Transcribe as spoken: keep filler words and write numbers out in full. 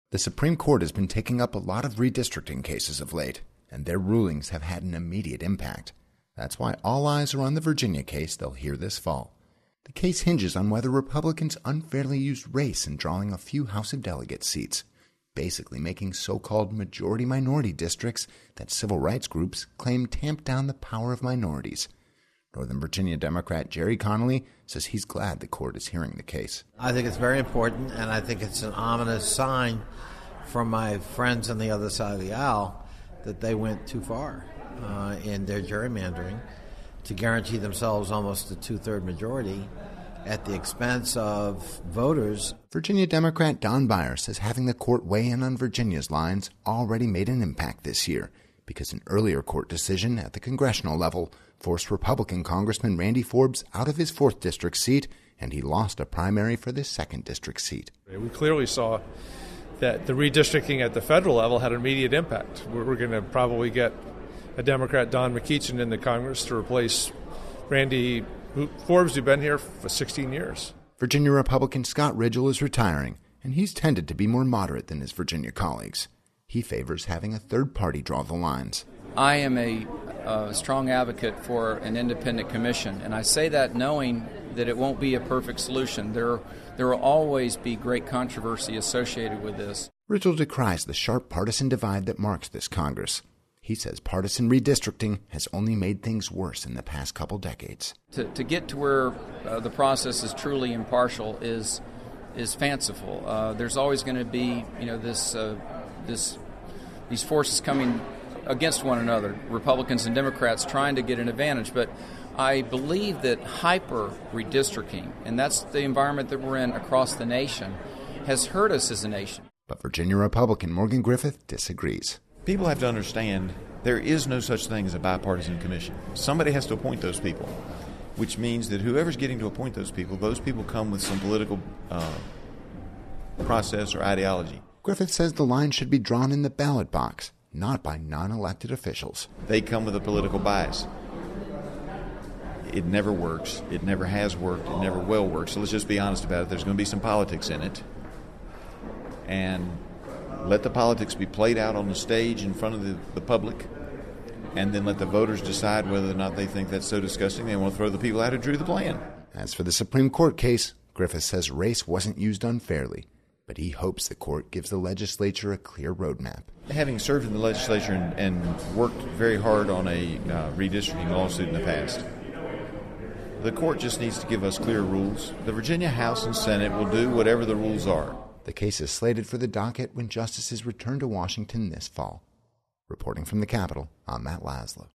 The Supreme Court has been taking up a lot of redistricting cases of late, and their rulings have had an immediate impact. That's why all eyes are on the Virginia case they'll hear this fall. The case hinges on whether Republicans unfairly used race in drawing a few House of Delegates seats, basically making so-called majority-minority districts that civil rights groups claim tamp down the power of minorities. Northern Virginia Democrat Jerry Connolly says he's glad the court is hearing the case. I think it's very important, and I think it's an ominous sign from my friends on the other side of the aisle that they went too far uh, in their gerrymandering to guarantee themselves almost a two-third majority at the expense of voters. Virginia Democrat Don Beyer says having the court weigh in on Virginia's lines already made an impact this year because an earlier court decision at the congressional level forced Republican Congressman Randy Forbes out of his fourth District seat, and he lost a primary for this second District seat. We clearly saw that the redistricting at the federal level had an immediate impact. We're going to probably get a Democrat, Don McEachin, in the Congress to replace Randy Forbes, who's been here for sixteen years. Virginia Republican Scott Ridgell is retiring, and he's tended to be more moderate than his Virginia colleagues. He favors having a third party draw the lines. I am a uh, strong advocate for an independent commission, and I say that knowing that it won't be a perfect solution. There, there will always be great controversy associated with this. Ridgell decries the sharp partisan divide that marks this Congress. He says partisan redistricting has only made things worse in the past couple decades. To, to get to where uh, the process is truly impartial is is fanciful. Uh, there's always going to be, you know, this uh, this these forces coming against one another, Republicans and Democrats trying to get an advantage. But I believe that hyper redistricting, and that's the environment that we're in across the nation, has hurt us as a nation. But Virginia Republican Morgan Griffith disagrees. People have to understand there is no such thing as a bipartisan commission. Somebody has to appoint those people, which means that whoever's getting to appoint those people, those people come with some political uh, process or ideology. Griffith says the line should be drawn in the ballot box, not by non-elected officials. They come with a political bias. It never works. It never has worked. It never will work. So let's just be honest about it. There's going to be some politics in it. And let the politics be played out on the stage in front of the, the public, and then let the voters decide whether or not they think that's so disgusting they want to throw the people out who drew the plan. As for the Supreme Court case, Griffith says race wasn't used unfairly, but he hopes the court gives the legislature a clear roadmap. Having served in the legislature and, and worked very hard on a uh, redistricting lawsuit in the past, the court just needs to give us clear rules. The Virginia House and Senate will do whatever the rules are. The case is slated for the docket when justices return to Washington this fall. Reporting from the Capitol, I'm Matt Laszlo.